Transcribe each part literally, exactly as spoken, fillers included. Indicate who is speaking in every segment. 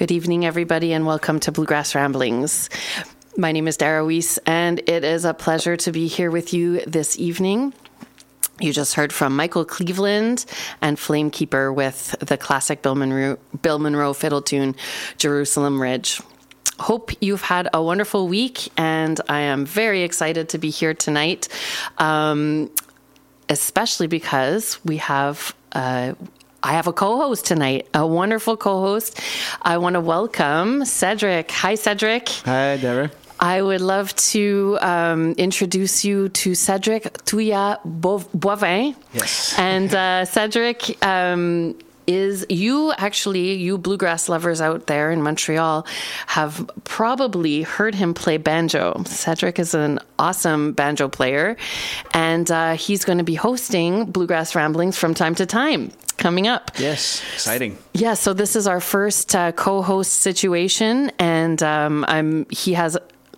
Speaker 1: Good evening, everybody, and welcome to Bluegrass Ramblings. My name is Dara Weiss, and it is a pleasure to be here with you this evening. You just heard from Michael Cleveland and Flamekeeper with the classic Bill Monroe, Bill Monroe fiddle tune, Jerusalem Ridge. Hope you've had a wonderful week, and I am very excited to be here tonight, um, especially because we have... Uh, I have a co-host tonight, a wonderful co-host. I want to welcome Cedric. Hi, Cedric.
Speaker 2: Hi, Dara.
Speaker 1: I would love to um, introduce you to Cedric Touya Boivin.
Speaker 2: Yes.
Speaker 1: And uh, Cedric um, is, you actually, you bluegrass lovers out there in Montreal have probably heard him play banjo. Cedric is an awesome banjo player, and uh, he's going to be hosting Bluegrass Ramblings from time to time. Coming up.
Speaker 2: Yes, exciting.
Speaker 1: Yeah, so this is our first uh, co-host situation, and um, I'm he has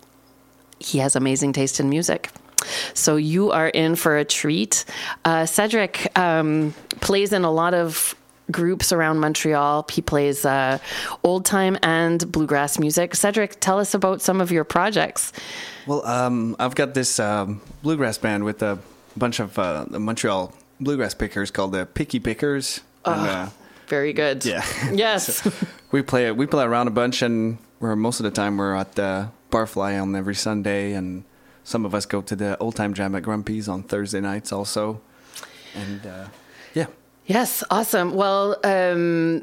Speaker 1: he has amazing taste in music. So you are in for a treat. Uh, Cedric um, plays in a lot of groups around Montreal. He plays uh, old time and bluegrass music. Cedric, tell us about some of your projects.
Speaker 2: Well, um, I've got this um, bluegrass band with a bunch of uh, Montreal bluegrass pickers called the Picky Pickers.
Speaker 1: Oh,
Speaker 2: and, uh,
Speaker 1: very good.
Speaker 2: Yeah.
Speaker 1: Yes.
Speaker 2: So we play we play around a bunch, and we're most of the time we're at uh, Barfly on every Sunday, and some of us go to the old time jam at Grumpy's on Thursday nights also. And uh, yeah.
Speaker 1: Yes, awesome. Well, um,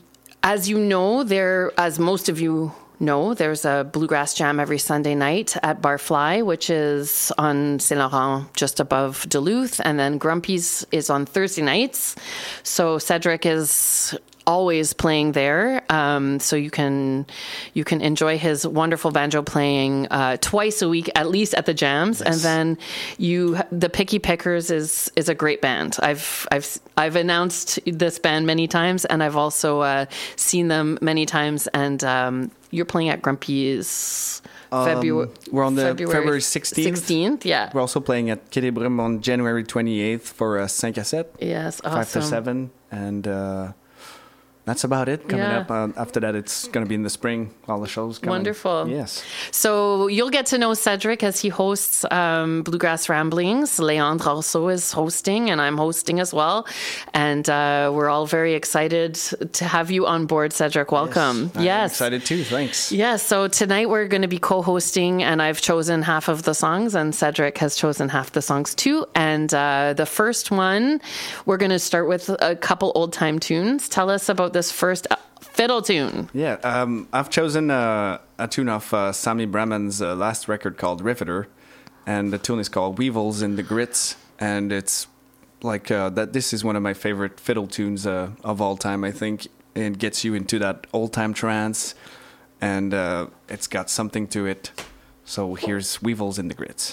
Speaker 1: as you know, there, as most of you know, there's a bluegrass jam every Sunday night at Barfly, which is on Saint Laurent, just above Duluth, and then Grumpy's is on Thursday nights. So Cedric is always playing there, um, so you can you can enjoy his wonderful banjo playing uh, twice a week, at least at the jams. Yes. And then you, the Picky Pickers is is a great band. I've I've I've announced this band many times, and I've also uh, seen them many times. And um, you're playing at Grumpy's.
Speaker 2: Um,
Speaker 1: February.
Speaker 2: We're on the
Speaker 1: February,
Speaker 2: February sixteenth.
Speaker 1: sixteenth, yeah.
Speaker 2: We're also playing at Quai des Brumes on January twenty-eighth for a cinq à sept.
Speaker 1: Yes, awesome.
Speaker 2: Five to seven, and. Uh, That's about it coming
Speaker 1: yeah.
Speaker 2: up. Uh, after that, it's going to be in the spring, all the shows coming.
Speaker 1: Wonderful.
Speaker 2: Yes.
Speaker 1: So you'll get to know Cedric as he hosts um, Bluegrass Ramblings. Leandre also is hosting, and I'm hosting as well. And uh, we're all very excited to have you on board, Cedric. Welcome.
Speaker 2: Yes. I'm
Speaker 1: yes.
Speaker 2: excited too. Thanks.
Speaker 1: Yes. So tonight we're going to be co-hosting, and I've chosen half of the songs, and Cedric has chosen half the songs too. And uh, the first one, we're going to start with a couple old-time tunes. Tell us about this first fiddle tune.
Speaker 2: Yeah, um, I've chosen uh, a tune of uh, Sammy Bremen's uh, last record called Riveter, and the tune is called Weevils in the Grits, and it's like uh, that. This is one of my favorite fiddle tunes uh, of all time. I think it gets you into that old time trance, and uh, it's got something to it. So here's Weevils in the Grits.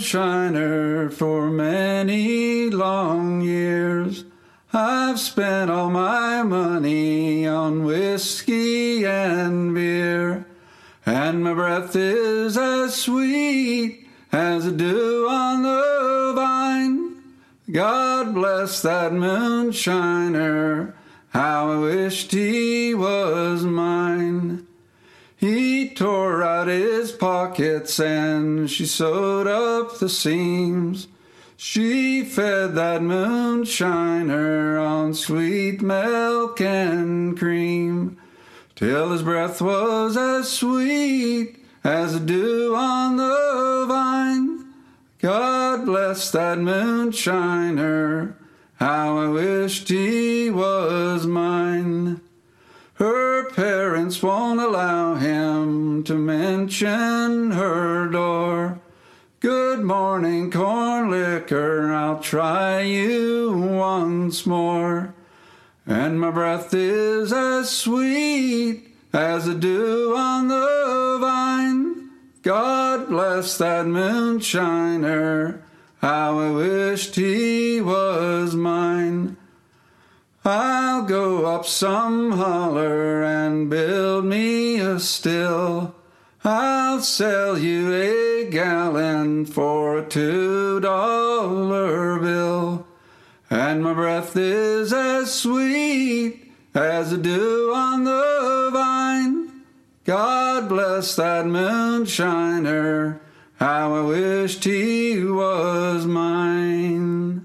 Speaker 3: moonshiner for many long years. I've spent all my money on whiskey and beer, and my breath is as sweet as the dew on the vine. God bless that moonshiner, how I wished he was mine. He tore out his pockets and she sewed up the seams. She fed that moonshiner on sweet milk and cream, till his breath was as sweet as the dew on the vine. God bless that moonshiner, how I wished he was mine. Her parents won't allow him to mention her door. Good morning, corn liquor, I'll try you once more. And my breath is as sweet as the dew on the vine. God bless that moonshiner, how I wished he was mine. I'll go up some holler and build me a still. I'll sell you a gallon for a two dollar bill. And my breath is as sweet as the dew on the vine. God bless that moonshiner, how I wished he was mine.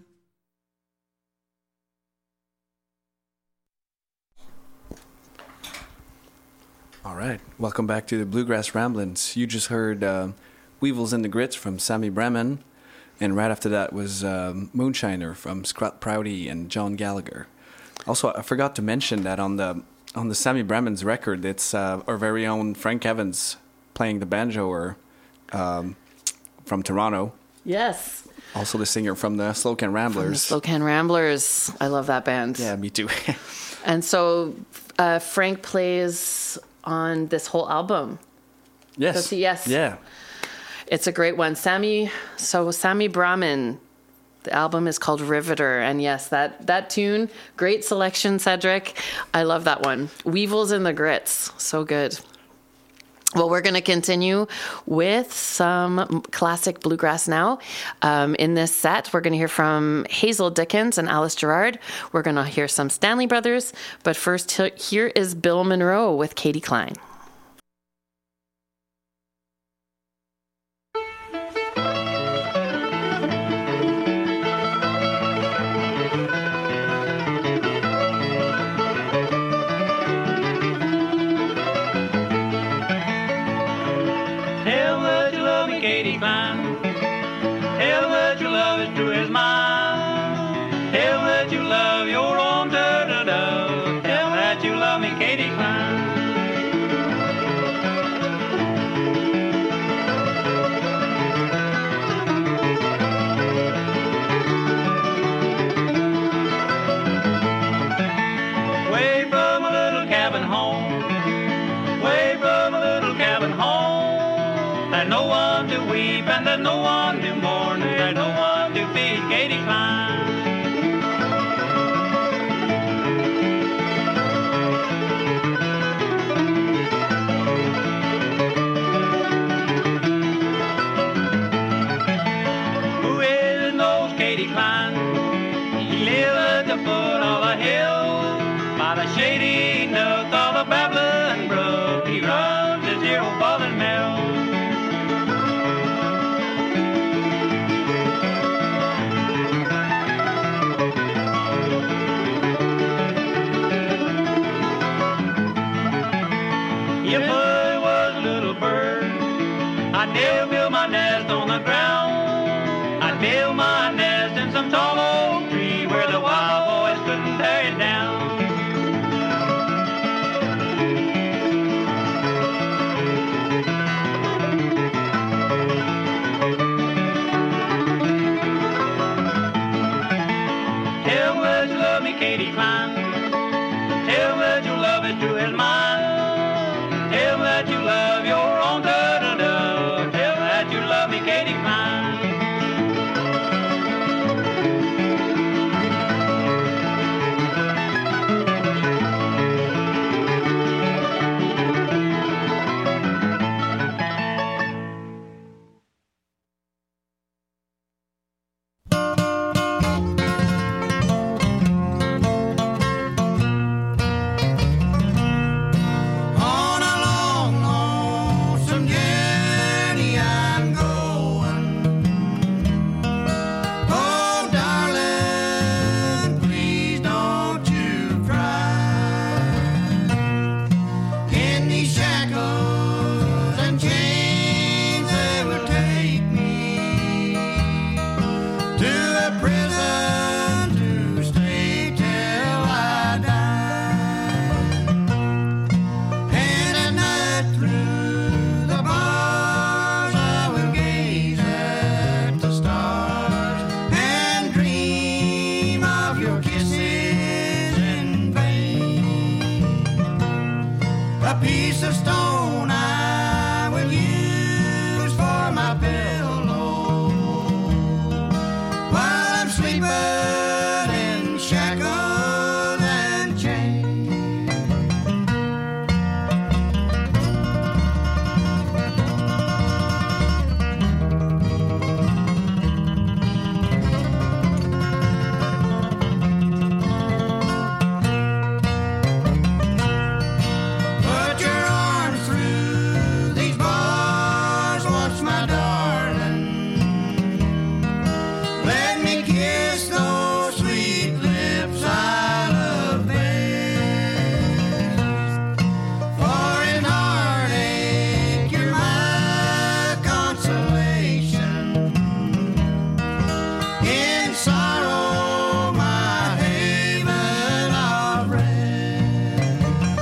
Speaker 2: All right, welcome back to the Bluegrass Ramblings. You just heard uh, Weevils in the Grits from Sammy Bremen, and right after that was um, Moonshiner from Scott Prouty and John Gallagher. Also, I forgot to mention that on the on the Sammy Bremen's record, it's uh, our very own Frank Evans playing the banjo, or um, from Toronto.
Speaker 1: Yes.
Speaker 2: Also the singer from the Slow Can Ramblers.
Speaker 1: From the Slow Can Ramblers. I love that band.
Speaker 2: Yeah, me too.
Speaker 1: And so uh, Frank plays on this whole album.
Speaker 2: Yes.
Speaker 1: Does he? Yes.
Speaker 2: Yeah.
Speaker 1: It's a great one. Sammy, so Sammy Brahmin, the album is called Riveter. And yes, that, that tune, great selection, Cedric. I love that one. Weevils in the Grits. So good. Well, we're going to continue with some classic bluegrass now. Um, in this set, we're going to hear from Hazel Dickens and Alice Gerrard. We're going to hear some Stanley Brothers. But first, here is Bill Monroe with Katie Klein.
Speaker 4: Katie Klein, tell that your love is true as mine. Tell that you love your own da-da-da. Tell that you love me, Katie Klein. Way from a little cabin home, way from a little cabin home, and no one to weep and there's no one to mourn, there's no one to feed Katie Klein. Who is knows Katie Klein? He lives at the foot of a hill, by the shady nook of a babbling brook. He runs his zero bobbing mill. If I was a little bird, I'd never build my nest on the ground. I'd build my nest in some tall oak tree where the wild boys couldn't tear it down. Tell that you love me, Katie Klein. Tell that your love is true as mine. Tell that you love your own da-da-da. Tell that you love me, Katie Klein.
Speaker 5: of stone I will use for my pillow while I'm sleeping in shackles and chains. Put your arms through these bars once, my darling. Let me kiss those sweet lips I love best. For in heartache you're my consolation, in sorrow my haven of rest.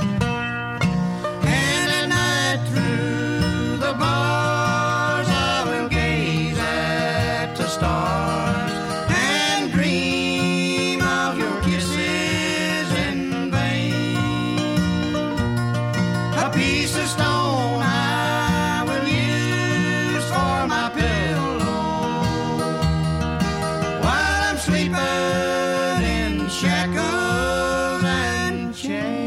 Speaker 5: And at night through the bars I will gaze at the stars and dream of your kisses in vain. A piece of stone I will use for my pillow while I'm sleeping in shackles and chains.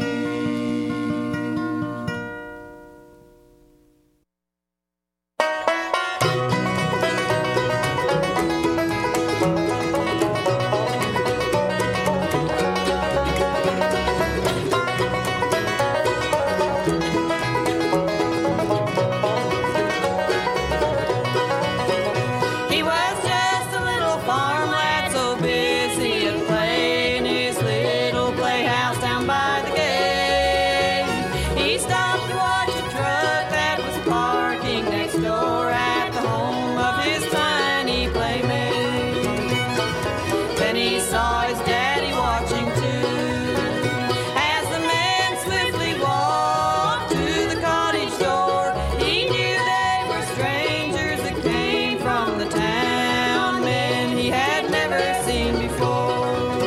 Speaker 6: He was just a little farm lad, so busy at play in his little playhouse down by the gate. He stopped to watch a truck that was parking next door at the home of his tiny playmate. Then he saw his daddy watching too, as the man swiftly walked to the cottage door. He knew they were strangers that came from the town, men he had never seen before.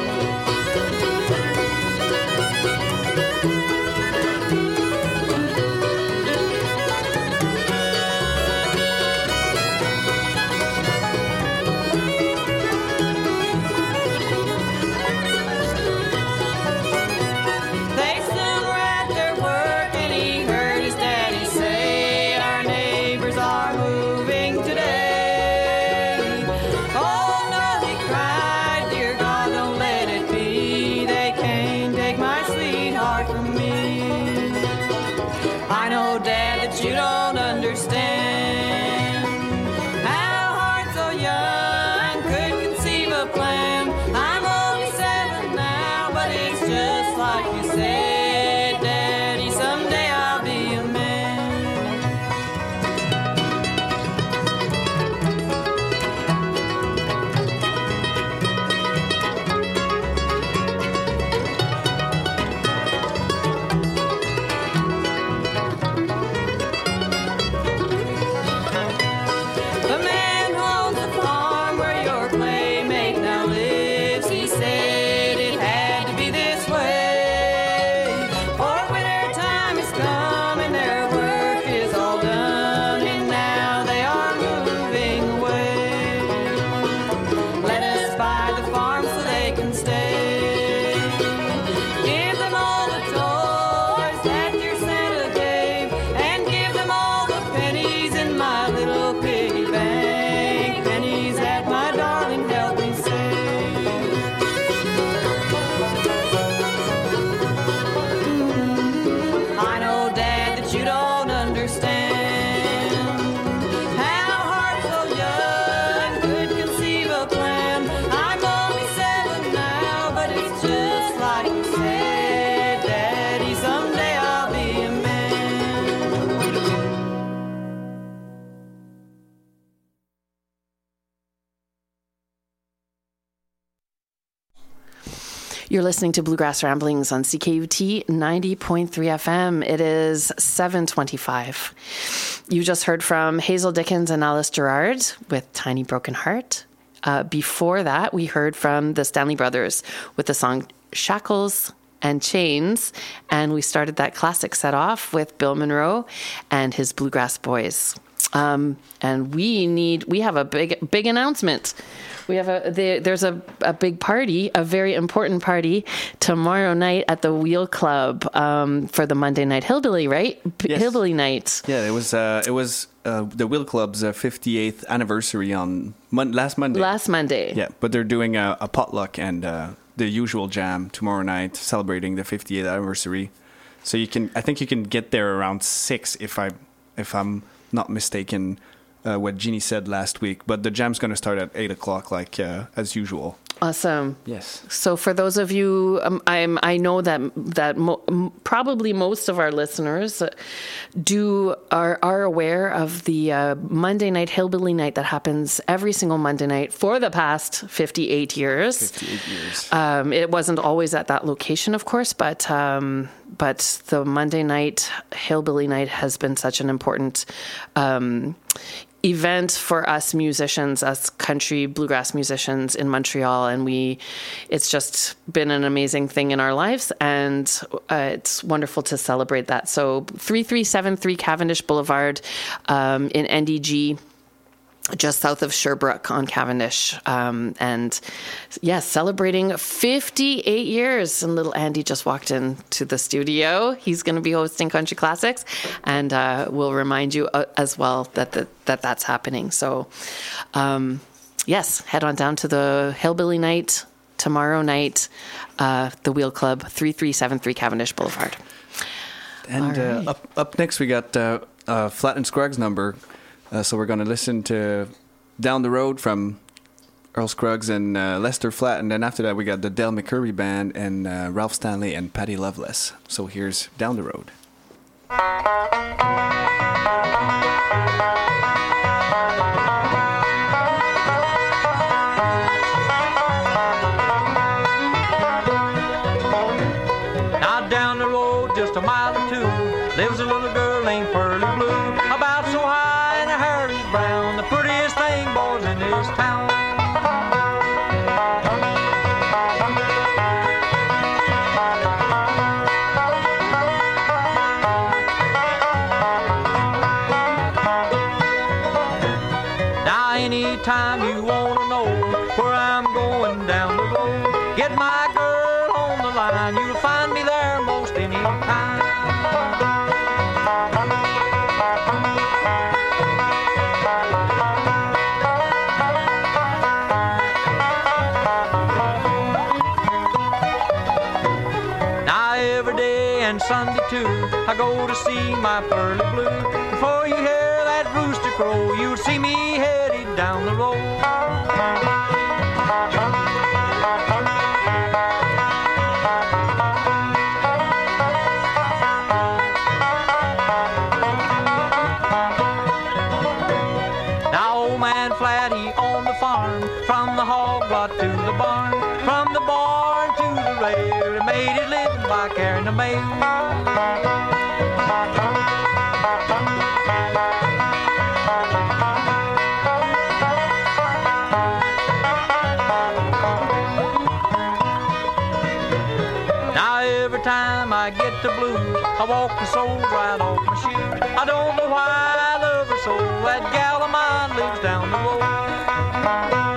Speaker 6: They soon were at their work, and he heard his daddy say, "Our neighbors are moving today." "Oh no," he cried, "dear God, don't let it be. They can't take my sweetheart from me. I know, Dad, that you don't understand how hearts so young could conceive a plan. I'm only seven now, but it's just like you said, Daddy, someday I'll be a man." The man who owns the farm where your playmate now lives, he said it had to be this way. For winter time is come and their work is all done, and now they are moving away. Let us buy the farm so they can stay. Give them all the toys that your Santa gave, and give them all the pennies in my little piggy bank, pennies that my darling helped me save. I know, Dad, that you don't understand how hearts so young could conceive a plan. I'm only seven now, but it's just like you said, Daddy, someday I'll be a man.
Speaker 1: You're listening to Bluegrass Ramblings on C K U T ninety point three F M. It is seven twenty-five. You just heard from Hazel Dickens and Alice Gerard with Tiny Broken Heart. Uh, before that, we heard from the Stanley Brothers with the song Shackles and Chains. And we started that classic set off with Bill Monroe and his Bluegrass Boys. Um, and we need, we have a big, big announcement. We have a, the, there's a, a big party, a very important party tomorrow night at the Wheel Club, um, for the Monday Night Hillbilly, right? P-
Speaker 2: Yes.
Speaker 1: Hillbilly night.
Speaker 2: Yeah, it was uh, it was uh, the Wheel Club's uh, fifty-eighth anniversary on mon- last Monday.
Speaker 1: Last Monday.
Speaker 2: Yeah, but they're doing a, a potluck and uh, the usual jam tomorrow night, celebrating the fifty-eighth anniversary. So you can, I think you can get there around six if I if I'm not mistaken. Uh, what Jeannie said last week, but the jam's going to start at eight o'clock, like uh, as usual.
Speaker 1: Awesome.
Speaker 2: Yes.
Speaker 1: So for those of you, um, I'm, I know that that mo- m- probably most of our listeners do are are aware of the uh, Monday Night Hillbilly Night that happens every single Monday night for the past fifty-eight years.
Speaker 2: fifty-eight years.
Speaker 1: Um, it wasn't always at that location, of course, but um, but the Monday Night Hillbilly Night has been such an important um, event for us musicians, us country bluegrass musicians in Montreal, and we it's just been an amazing thing in our lives, and uh, it's wonderful to celebrate that. So thirty-three seventy-three Cavendish Boulevard um, in N D G, just south of Sherbrooke on Cavendish. Um, and yes, celebrating fifty-eight years. And little Andy just walked into the studio. He's going to be hosting Country Classics, and uh, we'll remind you uh, as well that, the, that that's happening. So um, yes, head on down to the Hillbilly Night tomorrow night, uh, the Wheel Club, thirty-three seventy-three Cavendish Boulevard.
Speaker 2: And
Speaker 1: All
Speaker 2: uh,
Speaker 1: right.
Speaker 2: up up next, we got uh, uh, Flat and Scruggs number. Uh, so we're going to listen to Down the Road from Earl Scruggs and uh, Lester Flatt. And then after that, we got the Del McCurry Band and uh, Ralph Stanley and Patty Loveless. So here's Down the Road.
Speaker 4: Now down the road, just a mile or two, lives a little girl named Pearly Blue. About so high and her hair is brown, the prettiest thing, boys, in this town. Now anytime you want to know where I'm going down the road, get my girl on the line, you'll find me there most any time. Now every day and Sunday too, I go to see my Pearly Blue. Before you hear that rooster crow, you'll see me headed down the road. Now old man Flat, he on the farm, from the hog lot to the barn, from the barn to the rail, he made his living by carrying the mail. Now every time I get the blues, I walk the soles right off my shoes. I don't know why I love her so, that gal of mine lives down the road.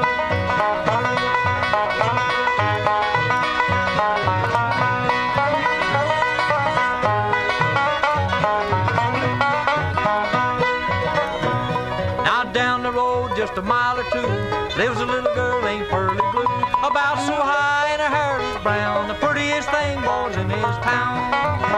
Speaker 4: Now down the road, just a mile or two, lives a little girl named Pearly Blue. About so high and her hair is brown, the prettiest thing, boys, in this town.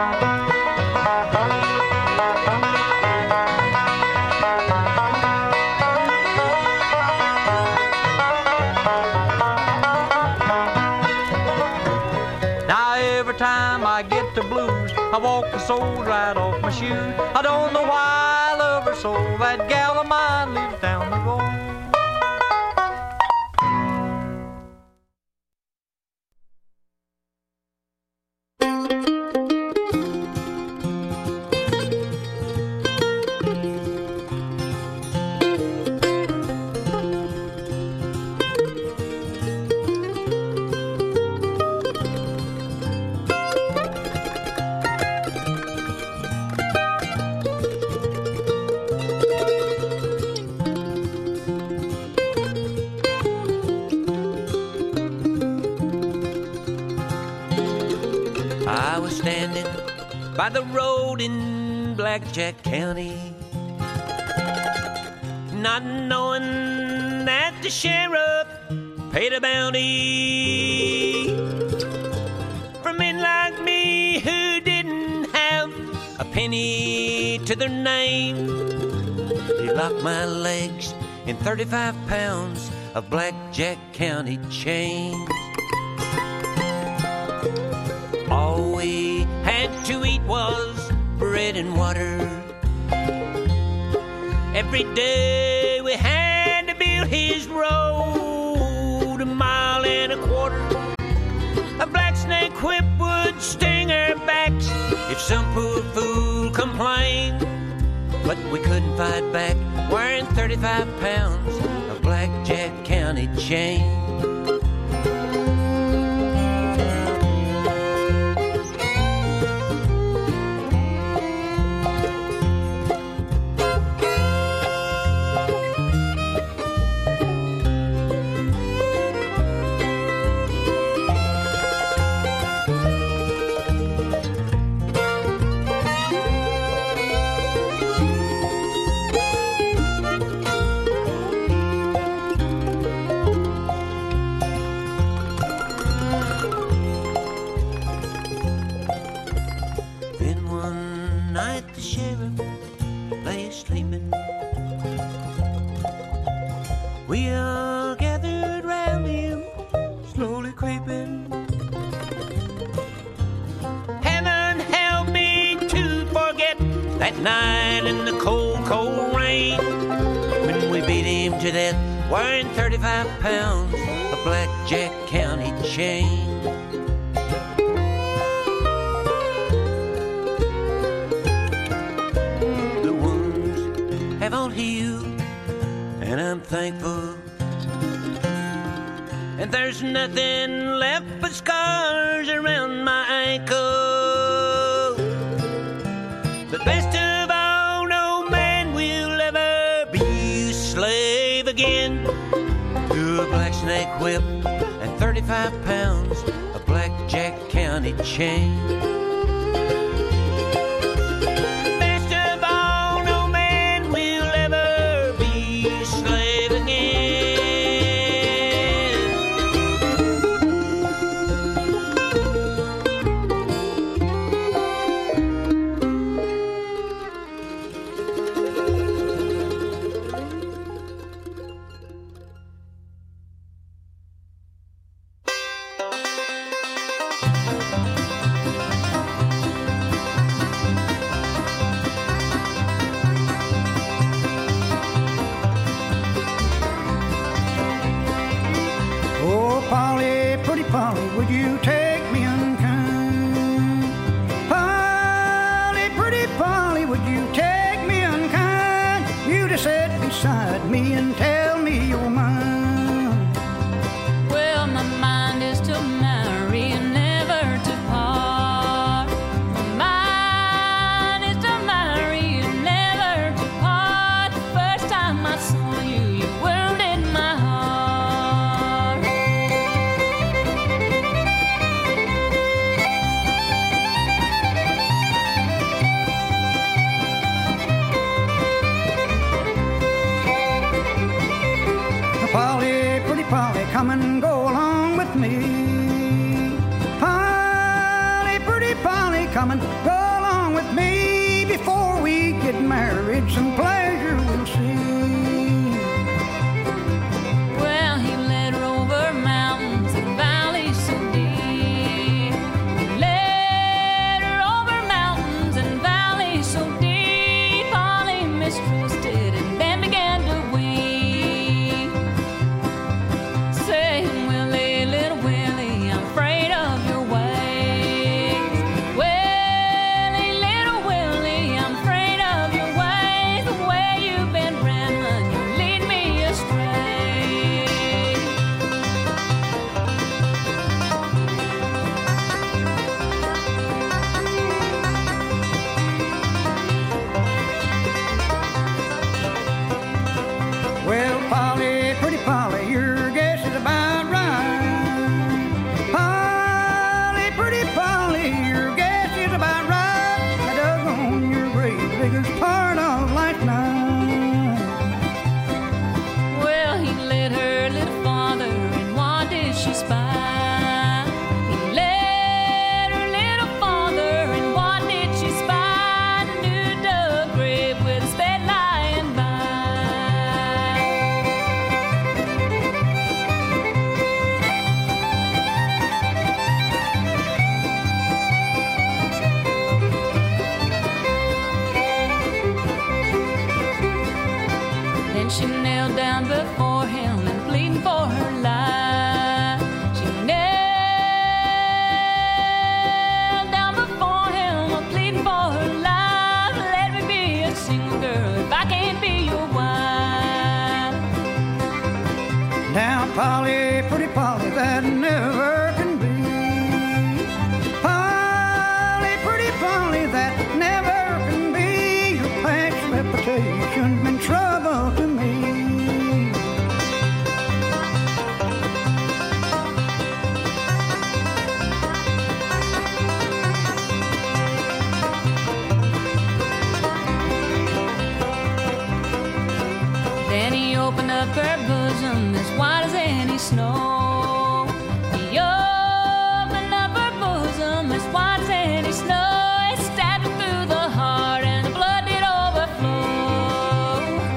Speaker 4: Now every time I get the blues, I walk the soles right off my shoes. I don't know why I love her so, that gal of mine lives down the road.
Speaker 7: I was standing by the road in Blackjack County, not knowing that the sheriff paid a bounty for men like me who didn't have a penny to their name. He locked my legs in thirty-five pounds of Blackjack County chains. All we had to eat was bread and water. Every day we had to build his road a mile and a quarter. A black snake whip would sting our backs if some poor fool complained. But we couldn't fight back, wearing thirty-five pounds of Blackjack County chain. We all gathered round him, slowly creeping. Heaven help me to forget that night in the cold, cold rain, when we beat him to death, wearing thirty-five pounds of Blackjack County chain. The wounds have all healed, and I'm thankful. And there's nothing left but scars around my ankle. But best of all, no man will ever be a slave again to a black snake whip and thirty-five pounds of Blackjack County chain.
Speaker 8: Come and go along with me. Polly, pretty Polly, come and go along with me. Before we get married, some pleasure we'll see.
Speaker 6: Well, he led her over mountains and valleys so deep. He led her over mountains and valleys so deep. Polly mistrusted and then began to weep. Way before him and pleading for her life. She knelt down before him and pleading for her life. Let me be a single girl if I can't be your wife.
Speaker 8: Now, Polly, pretty Polly, that never can be. Polly, pretty Polly, that never can be. Your past reputation's been trouble to me.
Speaker 6: Then he opened up her bosom as wide as any snow. He opened up her bosom as wide as any snow. It stabbed her through the heart and the blood did overflow.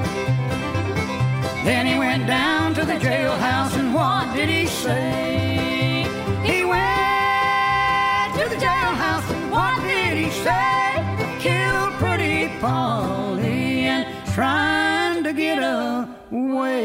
Speaker 8: Then he went down to the jailhouse, and what did he say? He went to the jailhouse, and what did he say? Killed pretty Polly and trying to get away.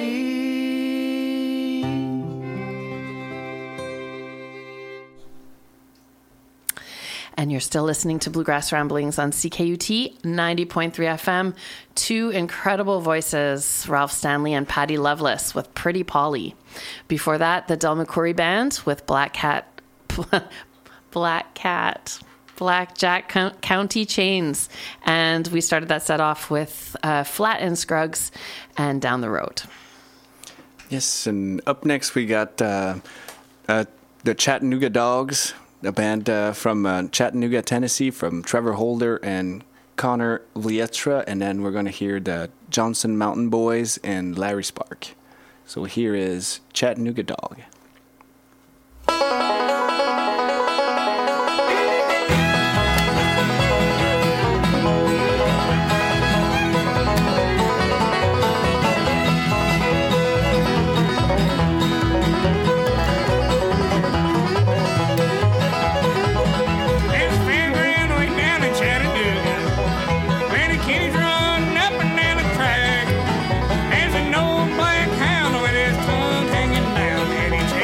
Speaker 1: And you're still listening to Bluegrass Ramblings on C K U T ninety point three F M. Two incredible voices, Ralph Stanley and Patty Loveless with Pretty Polly. Before that, the Del McCoury Band with Black Cat, Black Cat, Black Jack County Chains. And we started that set off with uh, Flat and Scruggs and Down the Road.
Speaker 2: Yes, and up next we got uh, uh, the Chattanooga Dogs, a band uh, from uh, Chattanooga, Tennessee, from Trevor Holder and Connor Lietra, and then we're going to hear the Johnson Mountain Boys and Larry Spark. So here is Chattanooga Dog.
Speaker 9: There's an old black hound with his tongue hanging down, and he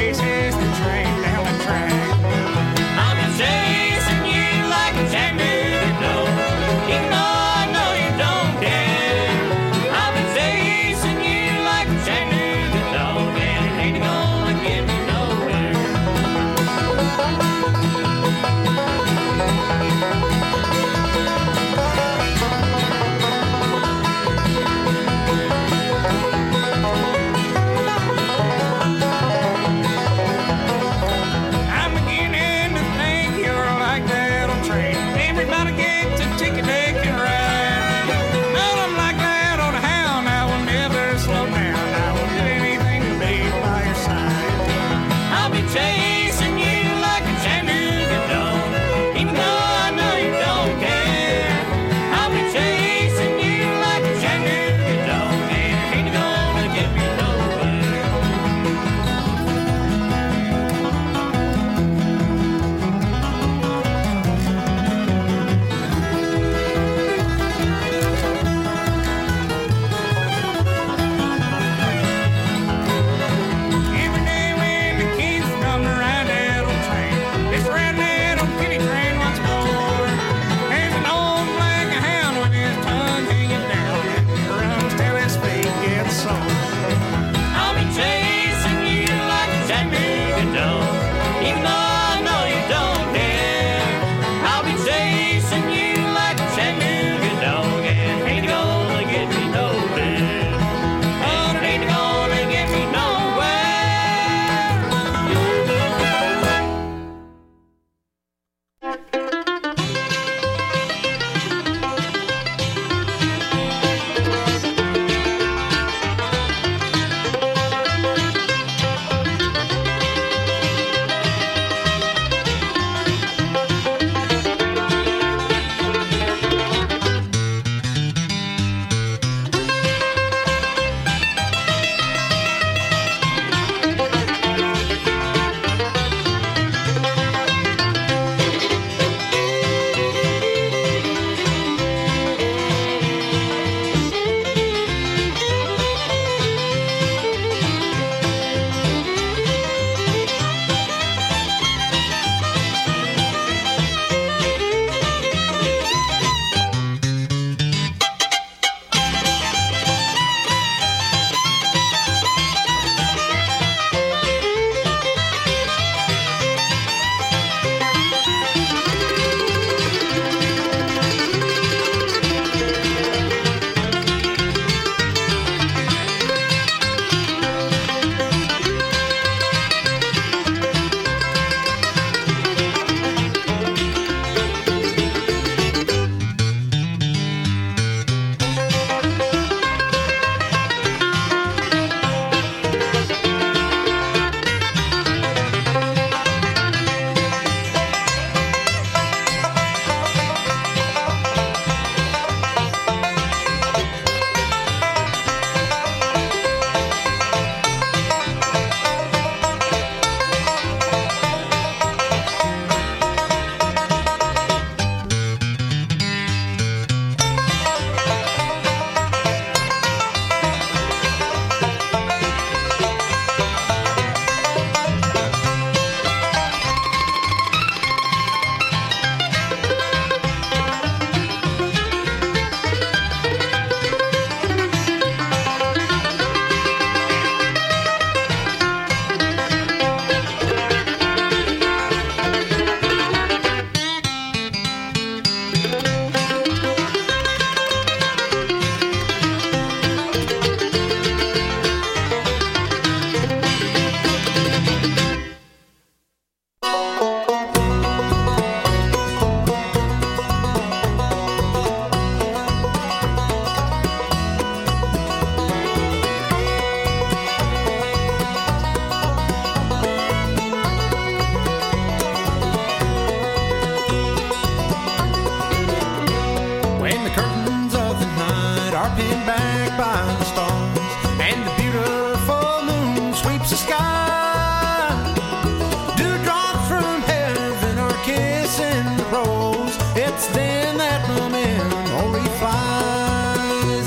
Speaker 5: standing back by the stars, and the beautiful moon sweeps the sky. Dewdrops from heaven are kissing the rose. It's then that my memory flies.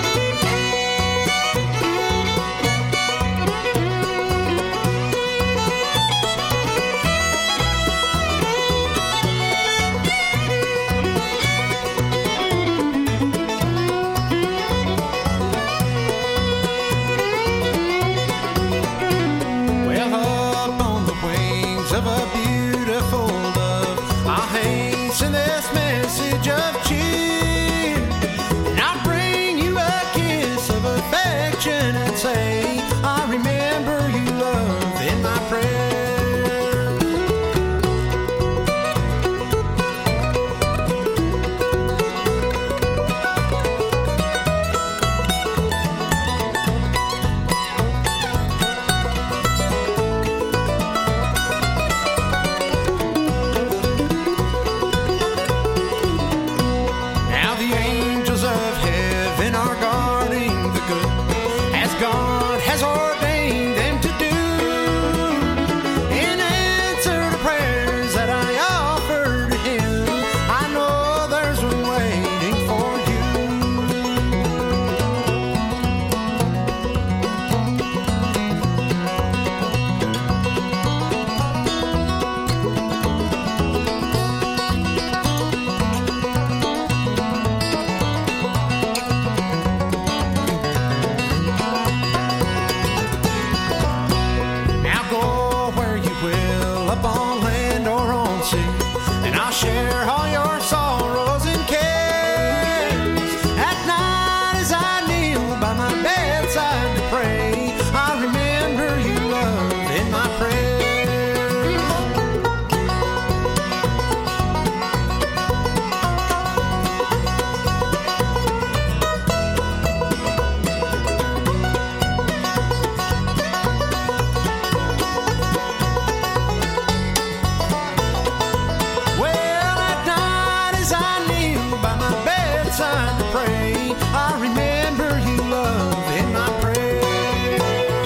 Speaker 5: Well, up on the wings of a beautiful dove, I'll hasten this message of cheer, and I'll bring you a kiss of affection and say, I remember you, love, in my prayer. Now the angels of heaven are guarding the good, as God has ordained them to do. In answer to prayers that I offer to Him, I know there's one waiting for you. Now go where you will, up on land or on sea, and I'll share all your sorrows and cares. At night as I kneel by my bedside to pray, I remember you, love, in my prayers. Well, at night as I kneel by my bedside to pray, I remember you, love, in my prayers.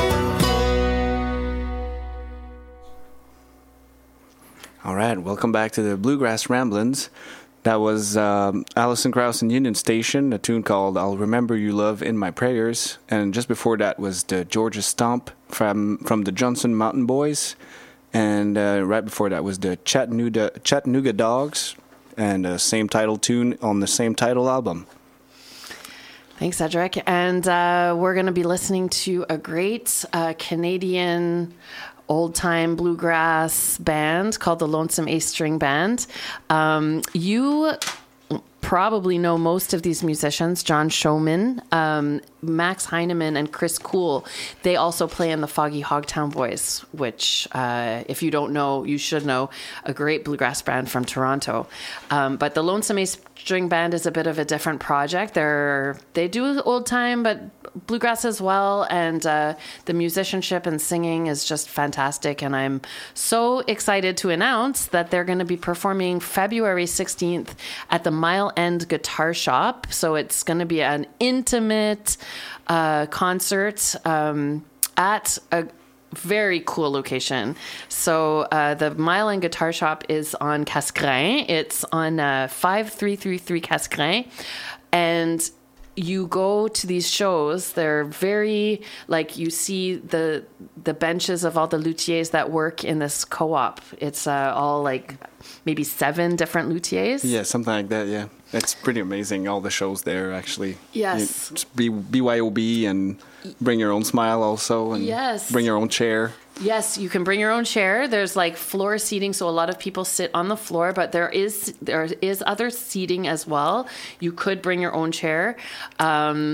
Speaker 2: All right, welcome back to the Bluegrass Ramblins. That was um, Alison Krauss and Union Station, a tune called I'll Remember You, Love, in My Prayers. And just before that was the Georgia Stomp from, from the Johnson Mountain Boys. And uh, right before that was the Chattanooga, Chattanooga Dogs, and the same title tune on the same title album.
Speaker 1: Thanks, Cedric. And uh, we're going to be listening to a great uh, Canadian old-time bluegrass band called the Lonesome Ace String Band. Um, you probably know most of these musicians, John Showman, um, Max Heineman, and Chris Kuhl. They also play in the Foggy Hogtown Boys, which, uh, if you don't know, you should know, a great bluegrass band from Toronto. Um, but the Lonesome Ace String Band is a bit of a different project. They're, they do old time, but bluegrass as well, and uh, the musicianship and singing is just fantastic, and I'm so excited to announce that they're going to be performing February sixteenth at the Mile End Guitar Shop. So it's going to be an intimate uh, concert um, at a very cool location. So uh, the Mile End Guitar Shop is on Casgrain. It's on uh, five three three three Casgrain, and you go to these shows. They're very, like, you see the the benches of all the luthiers that work in this co-op. It's uh, all like maybe seven different luthiers.
Speaker 2: Yeah, something like that, yeah. It's pretty amazing, all the shows there, actually.
Speaker 1: Yes.
Speaker 2: You- B- BYOB and Bring Your Own Smile also. And
Speaker 1: Yes.
Speaker 2: Bring Your Own Chair.
Speaker 1: Yes, you can bring your own chair. There's like floor seating, so a lot of people sit on the floor, but there is there is other seating as well. You could bring your own chair. Um,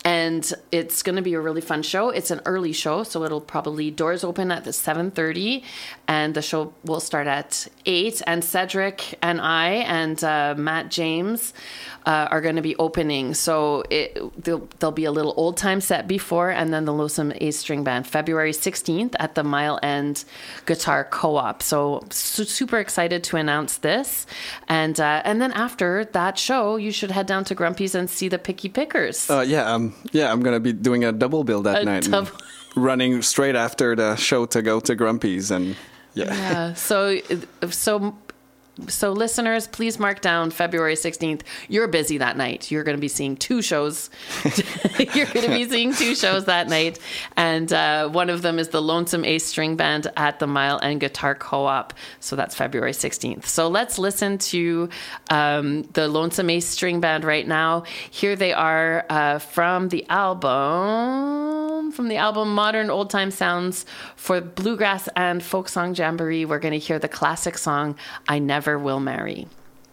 Speaker 1: And it's going to be a really fun show. It's an early show, so it'll probably doors open at the seven thirty, and the show will start at eight. And Cedric and I and uh, Matt James uh, are going to be opening. So it, there'll, there'll be a little old time set before, and then the Lonesome Ace String Band, February sixteenth at the Mile End Guitar Co-op. So, so super excited to announce this. And uh, and then after that show, you should head down to Grumpy's and see the Picky Pickers.
Speaker 2: Uh, yeah, um, yeah, I'm gonna be doing a double bill that
Speaker 1: A
Speaker 2: night, and
Speaker 1: double-
Speaker 2: running straight after the show to go to Grumpy's, and yeah.
Speaker 1: Yeah. So, so, so listeners, please mark down February sixteenth. You're busy that night. You're going to be seeing two shows. You're going to be seeing two shows that night. And uh, one of them is the Lonesome Ace String Band at the Mile End Guitar Co-op. So that's February sixteenth. So let's listen to um, the Lonesome Ace String Band right now. Here they are uh, from the album, from the album Modern Old Time Sounds for Bluegrass and Folk Song Jamboree. We're going to hear the classic song, I Never Will Marry.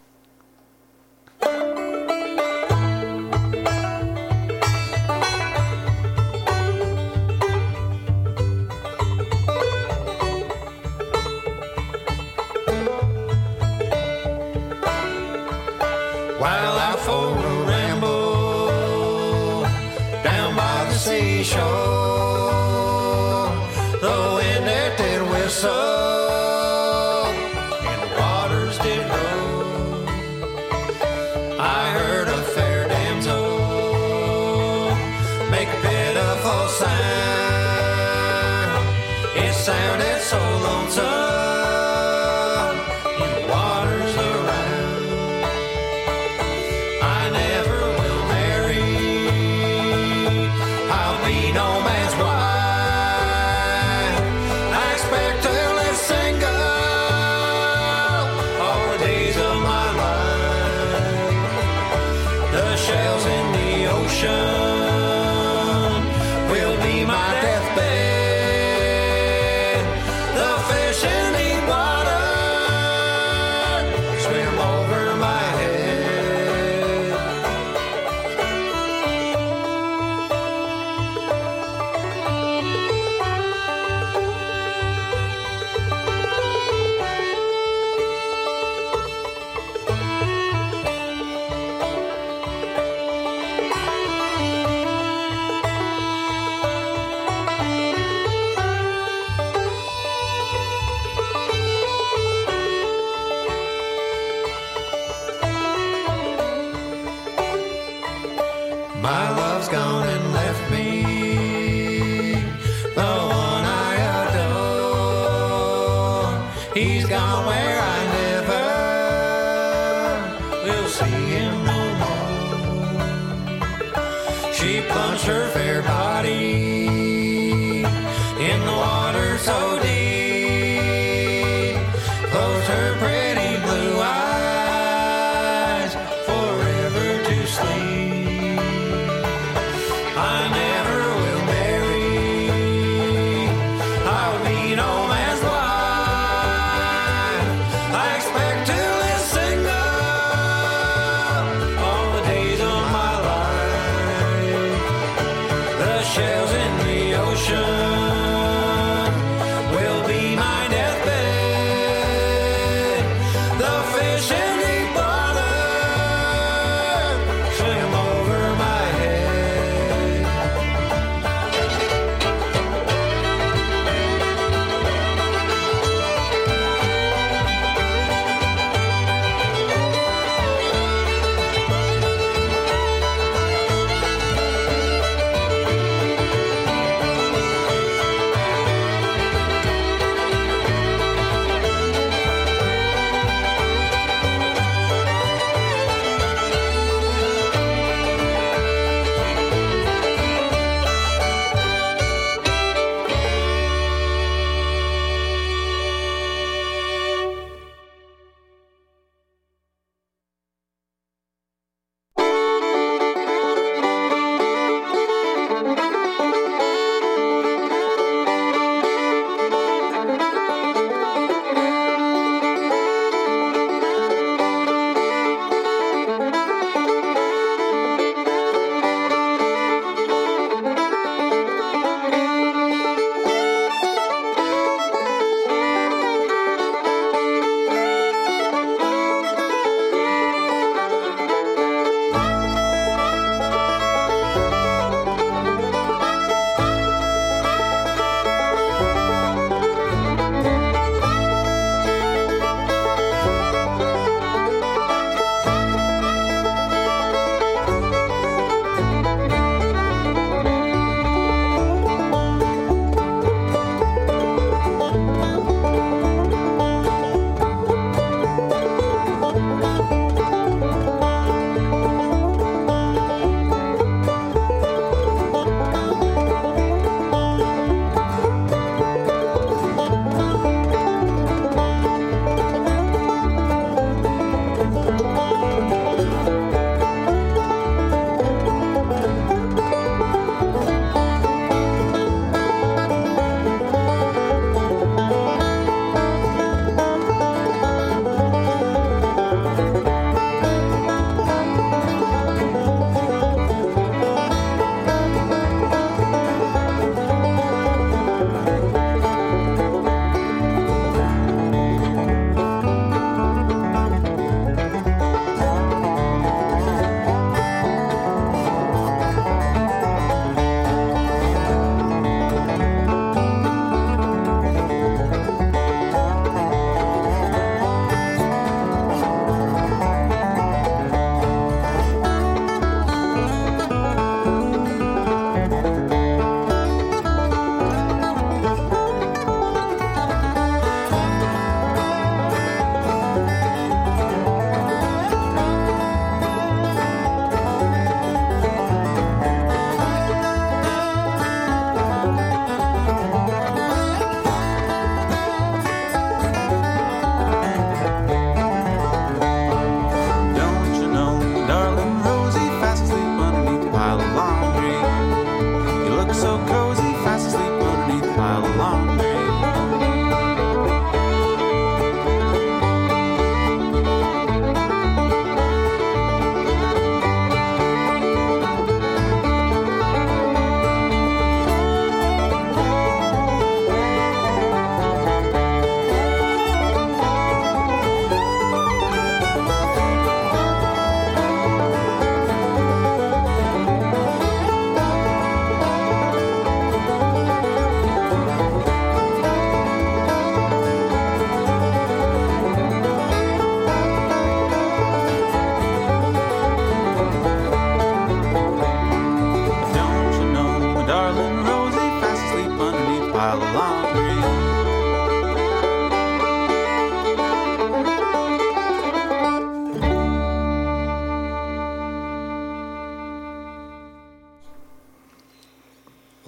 Speaker 5: While out for a ramble down by the seashore, the wind it did whistle and the waters did roll. I heard a fair damsel make a pitiful sound. It sounded so lonesome in the waters around. I never will marry, I'll be no man's wife. I expect to live single all the days of my life. The shells in the ocean will be my deathbed. The fish in deep water swim over my head. My love's gone and left me, the one I adore. He's gone where I never will see him no more. She plunged her fair body in the water so deep, closed her pretty blue eyes forever to sleep. I never will marry, I'll be no man's wife. I expect to live single all the days of my life. The shells in the ocean will be my deathbed. The fish in deep water swim over my head.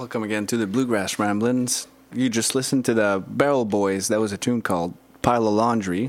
Speaker 2: Welcome again to the Bluegrass Ramblings. You just listened to the Barrel Boys. That was a tune called Pile of Laundry.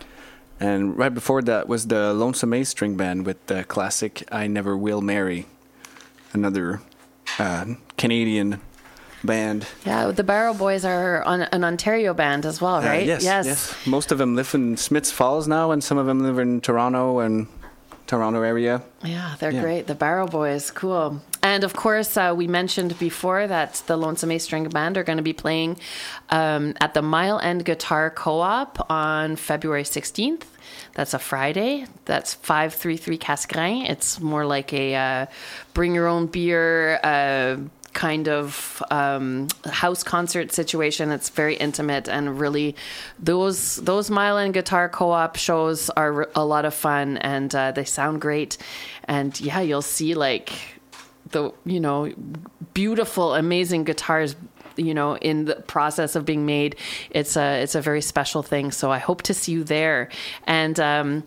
Speaker 2: And right before that was the Lonesome Ace String Band with the classic I Never Will Marry. Another uh, Canadian band.
Speaker 1: Yeah, the Barrel Boys are on an Ontario band as well, right?
Speaker 2: Uh, yes,
Speaker 1: yes.
Speaker 2: yes. Most of them live in Smiths Falls now, and some of them live in Toronto and Toronto area.
Speaker 1: Yeah, they're
Speaker 2: Yeah.
Speaker 1: great. The Barrel Boys, cool. And of course, uh, we mentioned before that the Lonesome Ace String Band are going to be playing um, at the Mile End Guitar Co-op on February sixteenth. That's a Friday. That's five thirty-three Casgrain. It's more like a uh, bring your own beer uh, kind of um, house concert situation. It's very intimate, and really those those Mile End Guitar Co-op shows are a lot of fun, and uh, they sound great. And yeah, you'll see like the, you know, beautiful, amazing guitars, you know, in the process of being made. It's a it's a very special thing. So I hope to see you there. And um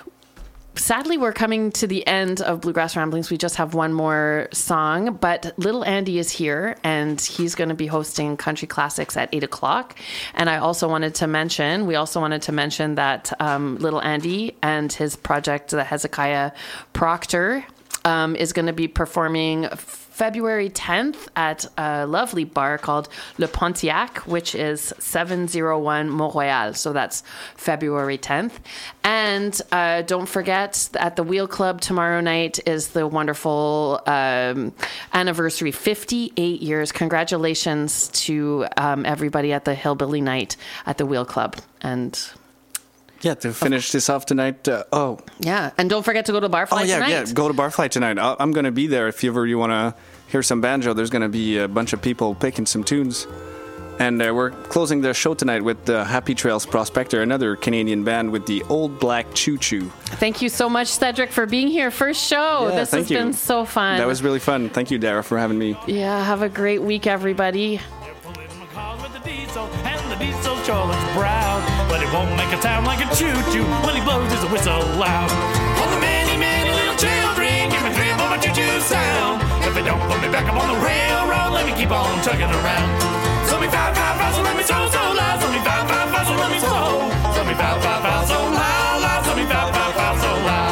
Speaker 1: sadly, we're coming to the end of Bluegrass Ramblings. We just have one more song, but Little Andy is here, and he's going to be hosting Country Classics at eight o'clock. And I also wanted to mention, we also wanted to mention that um, Little Andy and his project, the Hezekiah Proctor, um, is going to be performing February tenth at a lovely bar called Le Pontiac, which is seven oh one Mont-Royal. So that's February tenth. And uh, don't forget, at the Wheel Club tomorrow night is the wonderful um, anniversary, fifty-eight years. Congratulations to um, everybody at the Hillbilly Night at the Wheel Club. And
Speaker 2: Yeah, to finish this off tonight. Uh, oh,
Speaker 1: yeah, and don't forget to go to Barfly
Speaker 2: oh yeah,
Speaker 1: tonight.
Speaker 2: yeah. Go to Barfly tonight. I'll, I'm going to be there if ever you want to hear some banjo. There's going to be a bunch of people picking some tunes, and uh, we're closing the show tonight with the Happy Trails Prospector, another Canadian band with the Old Black Choo Choo.
Speaker 1: Thank you so much, Cedric, for being here. First show.
Speaker 2: Yeah,
Speaker 1: this
Speaker 2: thank
Speaker 1: has
Speaker 2: you.
Speaker 1: been so fun.
Speaker 2: That was really fun. Thank you, Dara, for having me.
Speaker 1: Yeah, have a great week, everybody.
Speaker 9: With the diesel, and the diesel sure looks proud, but it won't make a sound like a choo-choo when he blows his whistle loud. For the many, many little children, give me three of my choo-choo sound. If they don't put me back up on the railroad, let me keep on chugging around. So me five, five, five, so let me so, so loud. So me five, five, five, so let me so. So me five, five, five, so loud, loud. So me five, five, five, so loud.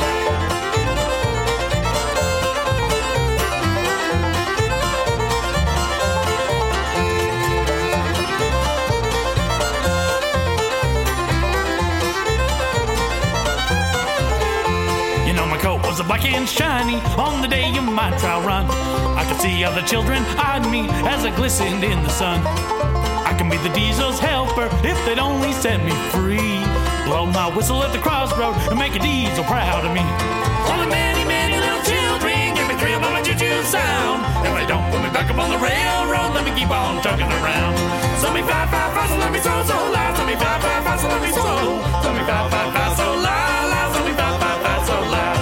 Speaker 9: Was a black and shiny on the day of my trial run. I could see other children eyed me as I glistened in the sun. I can be the diesel's helper if they'd only set me free. Blow my whistle at the crossroad and make a diesel proud of me. All the many, many little children, give me three of my choo-choo sound. If they don't put me back up on the railroad, let me keep on tugging around. So me five, five, five, so let me so, so loud. So me five, five, five, so let me so. So me five, five, five, so loud, loud. So me five, five, five, so loud.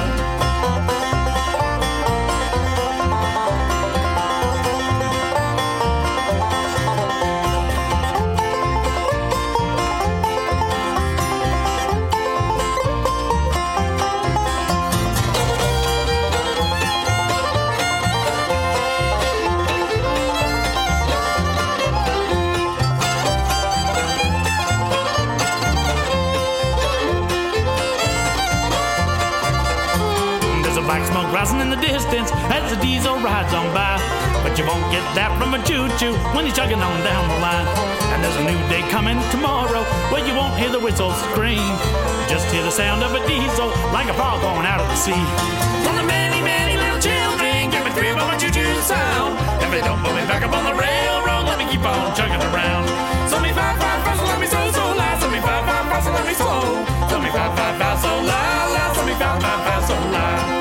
Speaker 9: Black smoke rising in the distance as the diesel rides on by. But you won't get that from a choo-choo when he's chugging on down the line. And there's a new day coming tomorrow where you won't hear the whistle scream. Just hear the sound of a diesel like a frog going out of the sea. For the many, many little children, give me three of my choo-choo sound. If they don't put me back up on the railroad, let me keep on chugging around. So me five, five, five, so let me so, so loud. So me five, five, five, so let me so. So me five, five, five, so loud, loud. So me five, five, five, so loud.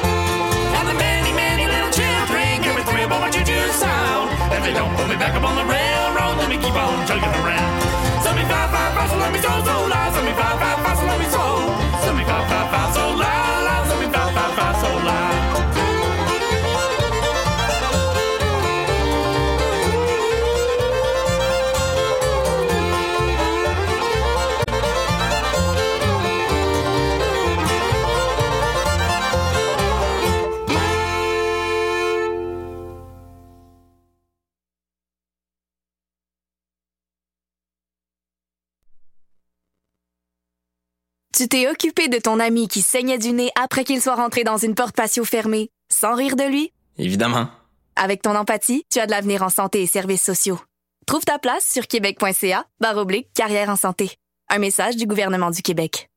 Speaker 9: If they don't put me back up on the rail.
Speaker 10: Tu t'es occupé de ton ami qui saignait du nez après qu'il soit rentré dans une porte patio fermée, sans rire de lui?
Speaker 11: Évidemment.
Speaker 10: Avec ton empathie, tu as de l'avenir en santé et services sociaux. Trouve ta place sur québec.ca barre oblique carrière en santé. Un message du gouvernement du Québec.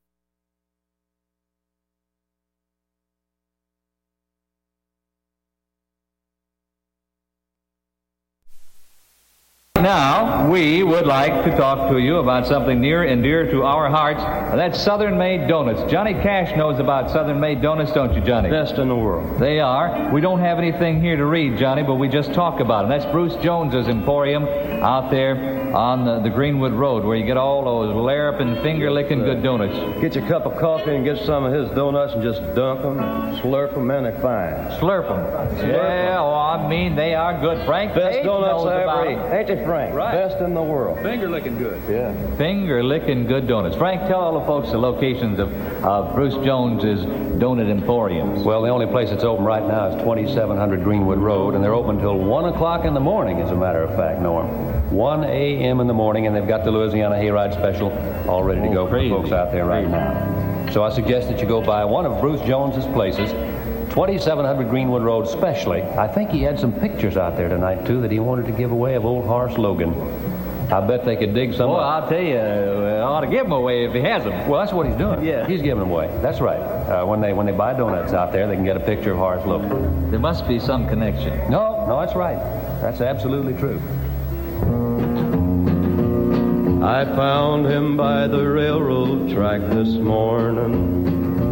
Speaker 12: Now, we would like to talk to you about something near and dear to our hearts. That's Southern Made Donuts. Johnny Cash knows about Southern Made Donuts, don't you, Johnny?
Speaker 13: Best in the world.
Speaker 12: They are. We don't have anything here to read, Johnny, but we just talk about them. That's Bruce Jones's Emporium out there on the, the Greenwood Road, where you get all those larrapin', finger-licking good donuts.
Speaker 13: Get your cup of coffee and get some of his donuts and just dunk them, slurp them, and they're fine.
Speaker 12: Slurp them. Yeah, oh, I mean, they are good. Frank
Speaker 13: Best
Speaker 12: Page
Speaker 13: donuts
Speaker 12: knows
Speaker 13: I
Speaker 12: about
Speaker 13: ever ate.
Speaker 12: them.
Speaker 13: Ain't they, Frank?
Speaker 12: Right.
Speaker 13: Best in the world.
Speaker 12: Finger-licking good.
Speaker 13: Yeah.
Speaker 12: Finger-licking good donuts. Frank, tell all the folks the locations of, of Bruce Jones's Donut Emporiums.
Speaker 13: Well, the only place that's open right now is twenty-seven hundred Greenwood Road, and they're open till one o'clock in the morning, as a matter of fact, Norm. one a.m. in the morning, and they've got the Louisiana Hayride Special all ready to
Speaker 12: Oh,
Speaker 13: go
Speaker 12: crazy.
Speaker 13: for folks out there right now. So I suggest that you go by one of Bruce Jones's places, twenty-seven hundred Greenwood Road especially. I think he had some pictures out there tonight, too, that he wanted to give away of old Horace Logan. I bet they could dig some
Speaker 12: Well,
Speaker 13: up.
Speaker 12: I'll tell you, uh, I ought to give them away if he has them.
Speaker 13: Well, that's what he's doing.
Speaker 12: Yeah.
Speaker 13: He's giving them away. That's right. Uh, when they when they buy donuts out there, they can get a picture of Horace Logan.
Speaker 12: There must be some connection.
Speaker 13: No, no, that's right. That's absolutely true.
Speaker 14: I found him by the railroad track this morning.